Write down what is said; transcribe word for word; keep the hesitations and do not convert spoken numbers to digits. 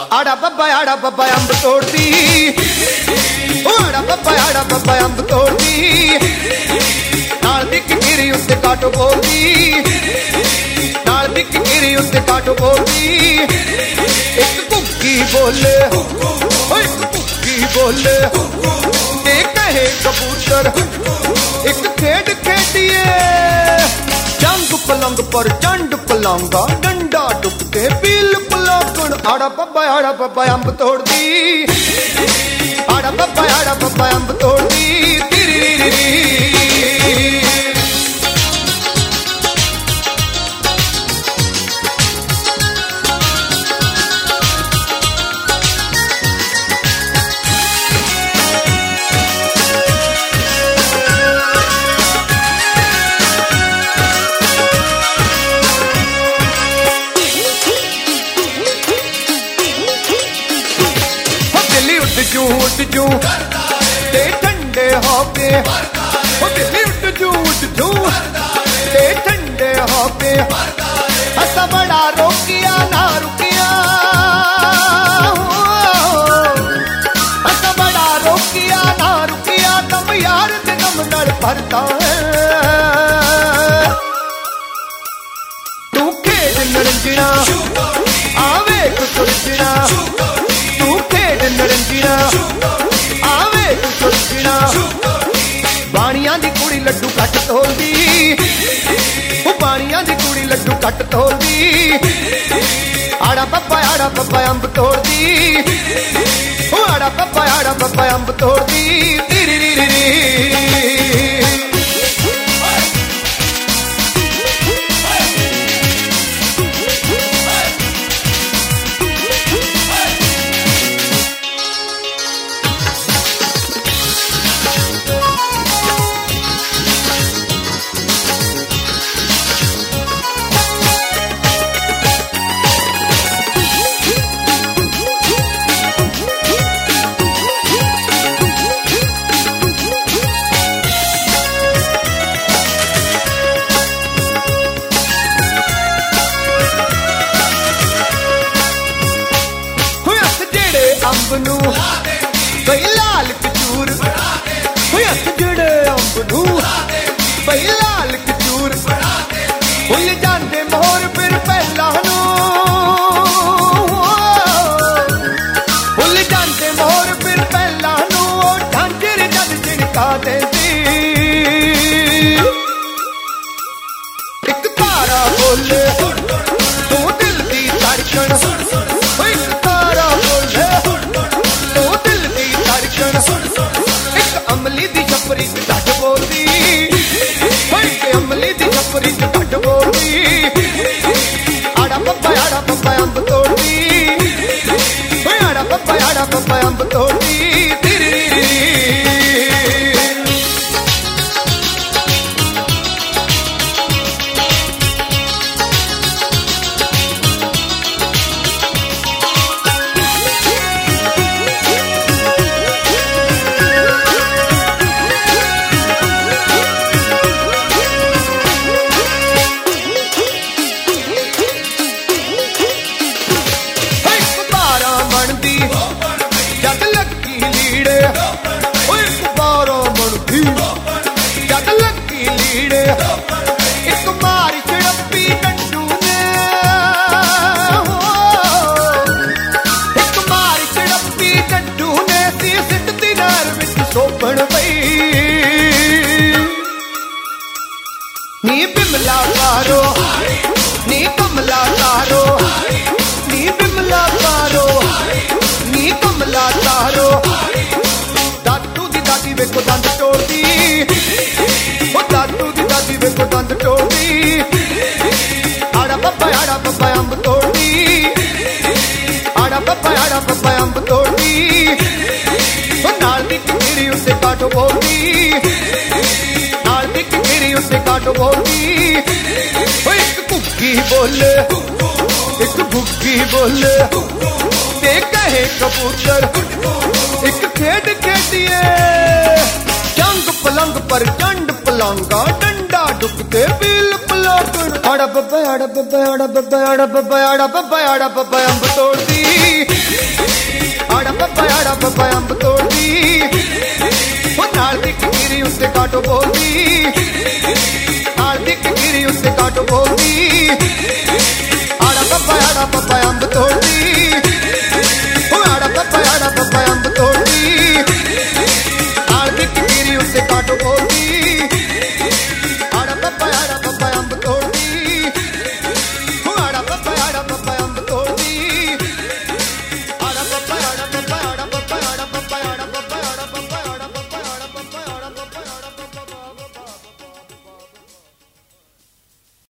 आड़ा बब्बा आड़ा बब्बा अंब तोड़ती, आड़ा बब्बा आड़ा बब्बा अंब तोड़ती, नाल दी गिरी उत्ते काटो बोलदी, नाल दी गिरी उत्ते काटो बोलदी। एक कुक्की बोले, एक कुक्की बोले, ते कहे कबूतर एक खेड खेडिए। जंग पलंग पर चंड पलंगा, डंडा डुकते पील पलाकण। आड़ा बब्बा आड़ा बब्बा अंब तोड़दी, आड़ा बब्बा आड़ा बब्बा अंब तोड़दी। जू उठ जू ते ठंडे होके, दिल्ली उठ जू उठ जू ते ठंडे होके। असा बड़ा रोकिया ना रुकिया, असा बड़ा रोकिया ना रुकिया। तम यार ते नम नल भरता है, तू खेड नरंजना आवे सुरजना, तू खेड नरंजना आवे सुरजना। बाणियां दी कुड़ी लड्डू कट तोलदी, बाणियां दी कुड़ी लड्डू कट तोलदी। आड़ा बब्बा आड़ा बब्बा अंब तोड़दी, आड़ा बब्बा आड़ा बब्बा अंब तोड़दी। री री री री अंब नू बई लाल कचूर, हथ जड़े अंब नू बई लाल कचूर। भुल जाते मोर फिर पहला नू, भुल जाते मोर फिर पहला नू। ढांचर जद झिड़का देती, एक तारा बोले तू दिल दी धड़कन, एक तारा बोले एक अमली दी छपरी च घट बोलदी, एक अमली दी छपरी च घट बोलदी। आड़ा बब्बा आड़ा बब्बा अंब तोड़दी, आड़ा बब्बा आड़ा बब्बा अंब तोड़दी। जद लगी लीड़े एक बारो बनती, जद लगी लीड़े एक मारी चड़पी डंडू ने, एक मारी चड़पी डंडू ने। सी सिटती नार विच सोपण पई, नी बिमला तारो नी कमला तारो, नी बिमला तारो नी कमला तारो। दादू दी दादी वेखो दंद तोड़दी, ओ दादू दी दादी वेखो दंद तोड़दी। आड़ा बब्बा आड़ा बब्बा अंब तोड़दी, आड़ा बब्बा आड़ा बब्बा अंब तोड़दी। ओ नाल दी गिरी उत्ते काटो बोलदी, नाल दी गिरी उत्ते काटो बोलदी। ओ एक कुक्की बोले, एक भुक्की बोले, ते कहे कबूतर एक खेड खेडिए। जंग पलंग पर चंड पलंगा, डंडा डुकते पील पलाकण। आड़ा बब्बा आड़ा बब्बा आड़ा बब्बा आड़ा बब्बा आड़ा बब्बा आड़ा बब्बा अम्ब तोड़ दी आड़ा बब्बा आड़ा बब्बा अम्ब तोड़ दी वो नाल दी गिरी उससे काटो बोल दी नाल दी गिरी उससे काटो बोल दी आड़ा बब्बा आड़ा बब्बा अम्ब तोड़